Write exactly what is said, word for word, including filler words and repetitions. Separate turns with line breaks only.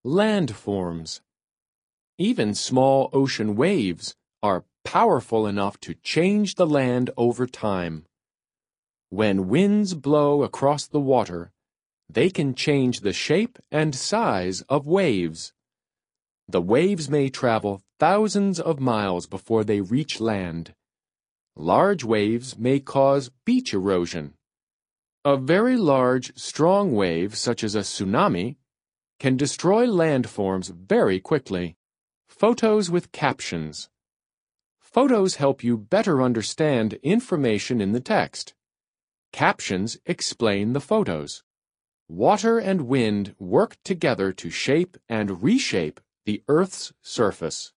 Landforms. Even small ocean waves are powerful enough to change the land over time. When winds blow across the water, they can change the shape and size of waves. The waves may travel thousands of miles before they reach land. Large waves may cause beach erosion. A very large, strong wave, such as a tsunami, can destroy landforms very quickly. Photos with captions. Photos help you better understand information in the text. Captions explain the photos. Water and wind work together to shape and reshape the Earth's surface.